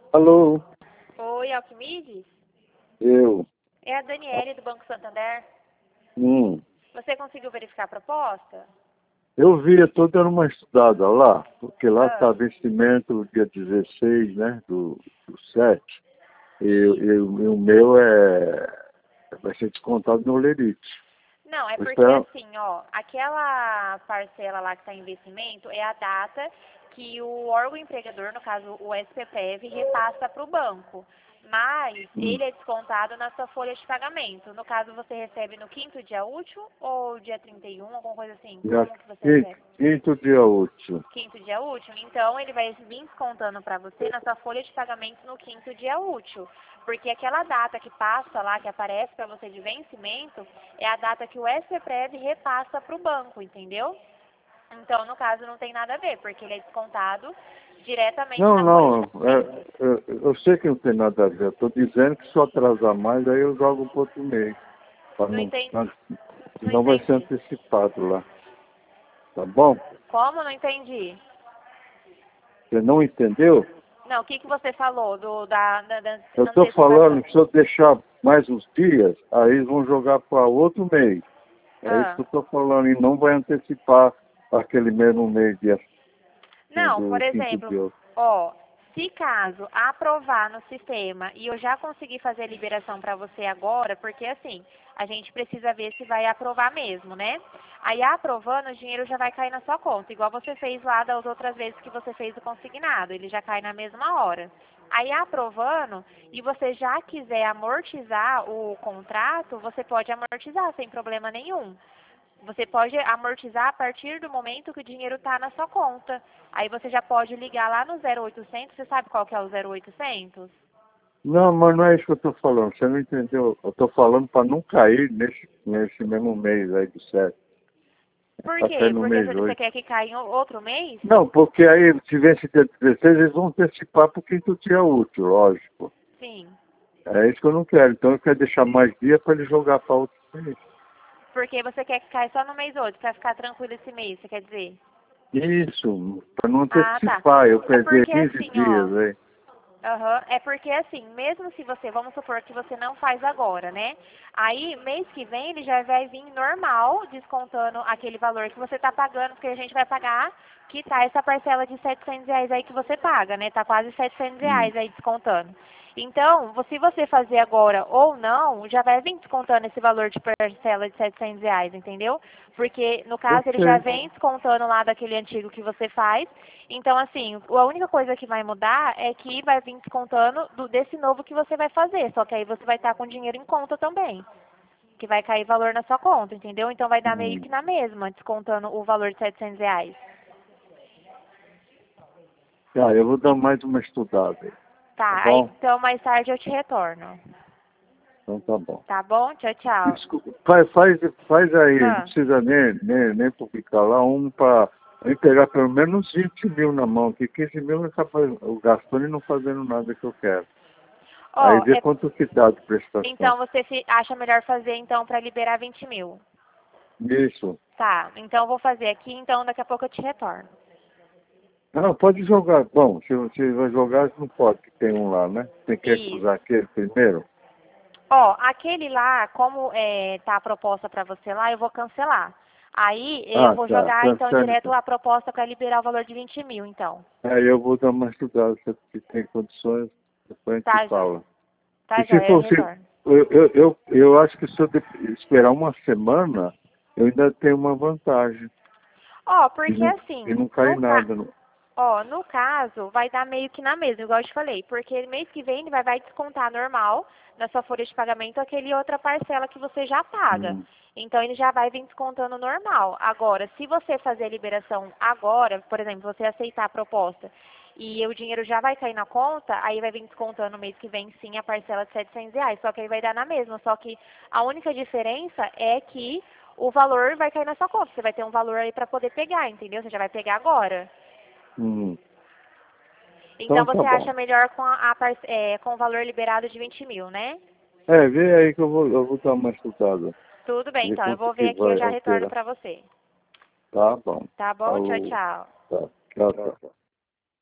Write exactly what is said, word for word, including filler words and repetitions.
Alô, Oi, Alquimides? eu. É a Daniele do Banco Santander. Hum. Você conseguiu verificar a proposta? Eu vi, eu estou dando uma estudada lá, porque lá está Ah, vencimento dia dezesseis, né, do, do sete, e, e, isso. o e o meu é, vai ser descontado no Lerite. Não, é Vou porque esperar. assim, ó, aquela parcela lá que está em vencimento é a data que o órgão empregador, no caso o S P P E V, repassa para o banco. Mas Hum. ele é descontado na sua folha de pagamento. No caso, você recebe no quinto dia útil ou dia trinta e um, alguma coisa assim? Dia Como que você quinto, recebe? quinto dia útil. Quinto dia útil, então ele vai vir descontando para você na sua folha de pagamento no quinto dia útil. Porque aquela data que passa lá, que aparece para você de vencimento, é a data que o S P P E V repassa para o banco, entendeu? Então, no caso, não tem nada a ver, porque ele é descontado diretamente Não, na folha de não, pagamento. é, é, eu sei que não tem nada a ver. Estou dizendo que se eu atrasar mais, aí eu jogo para outro mês. Pra Não não, entendi. pra- Não senão vai ser entendi. antecipado lá. Tá bom? Como? Não entendi. Você não entendeu? Não, o que, que você falou do, da, da, da Eu estou falando antecipação? que se eu deixar mais uns dias, aí eles vão jogar para outro mês. É isso Ah. que eu estou falando, e não vai antecipar aquele mesmo mês de, do, Não, por do quinto exemplo, dia. ó, se caso aprovar no sistema e eu já conseguir fazer a liberação para você agora, porque assim, a gente precisa ver se vai aprovar mesmo, né? Aí aprovando, o dinheiro já vai cair na sua conta, igual você fez lá das outras vezes que você fez o consignado, ele já cai na mesma hora. Aí aprovando, e você já quiser amortizar o contrato, você pode amortizar sem problema nenhum. Você pode amortizar a partir do momento que o dinheiro está na sua conta. Aí você já pode ligar lá no zero oitocentos. Você sabe qual que é o zero oitocentos? Não, mas não é isso que eu estou falando. Você não entendeu? Eu estou falando para não cair nesse, nesse mesmo mês aí do sete. Por Para cair quê? no Porque mês você oito. quer que caia em outro mês? Não, porque aí, se vence dia dezesseis, eles vão antecipar para o quinto dia útil, lógico. Sim. É isso que eu não quero. Então eu quero deixar mais dia para ele jogar para outro mês. Porque você quer que caia só no mês oito, para ficar tranquilo esse mês, você quer dizer? Isso, para não Ah, tá. antecipar, eu É perder porque quinze assim, ó. dias aí. Aham, é porque assim, mesmo se você, vamos supor que você não faz agora, né? Aí, mês que vem, ele já vai vir normal, descontando aquele valor que você tá pagando, porque a gente vai pagar, que tá essa parcela de setecentos reais aí que você paga, né? Tá quase setecentos Hum. reais aí descontando. Então, vo- se você fazer agora ou não, já vai vir descontando esse valor de parcela de setecentos reais, entendeu? Porque, no Eu caso, ele já sei. vem descontando lá daquele antigo que você faz. Então, assim, a única coisa que vai mudar é que vai vir descontando do, desse novo que você vai fazer. Só que aí você vai estar com dinheiro em conta também. Que vai cair valor na sua conta, entendeu? Então vai dar meio Hum. que na mesma, descontando o valor de setecentos reais. Ah, eu vou dar mais uma estudada aí. Tá Tá, aí, bom? então mais tarde eu te retorno. Então tá bom. Tá bom? Tchau, tchau. Desculpa, faz, faz, faz aí, não Ah. precisa nem, nem, nem publicar lá, um para pegar pelo menos vinte mil na mão, que quinze mil é capaz, o gastando e não fazendo nada que eu quero. Aí Ó, vê é, quanto que dá de então prestação. você se acha melhor fazer então para liberar vinte mil. Isso. Tá, então eu vou fazer aqui, então daqui a pouco eu te retorno. Não, pode jogar. Bom, se você vai jogar, não pode, que tem um lá, né? Tem que Isso. acusar aquele primeiro. Ó, aquele lá, como é, tá a proposta para você lá, eu vou cancelar. Aí eu Ah, vou tá. jogar então Cancele direto então. a proposta para liberar o valor de vinte mil, então. Aí eu vou dar uma estudada, se tem condições, depois a gente Tá, joia. fala. Tá, E se joia, eu fosse, retorno. eu, eu, eu, eu acho que se eu de- esperar uma semana, eu ainda tenho uma vantagem. Ó, E porque não, e assim, não cai no ca... nada. Não. Ó, no caso, vai dar meio que na mesma, igual eu te falei, porque mês que vem ele vai, vai descontar normal na sua folha de pagamento aquele outra parcela que você já paga. Hum, Então ele já vai vir descontando normal. Agora, se você fazer a liberação agora, por exemplo, você aceitar a proposta e o dinheiro já vai cair na conta, aí vai vir descontando no mês que vem sim a parcela de setecentos reais. Só que aí vai dar na mesma. Só que a única diferença é que o valor vai cair na sua conta. Você vai ter um valor aí para poder pegar, entendeu? Você já vai pegar agora. hum. Então Então tá você bom. acha melhor com, a, a par- é, com o valor liberado de vinte mil, né? É, vê aí que eu vou, eu vou dar uma estudada. Tudo bem, Ver então. Eu quanto vou que ver aqui e eu vai já retorno alterar. pra você. Tá bom. Tá bom? Tchau, Falou. tchau. Tá. Tchau, tchau.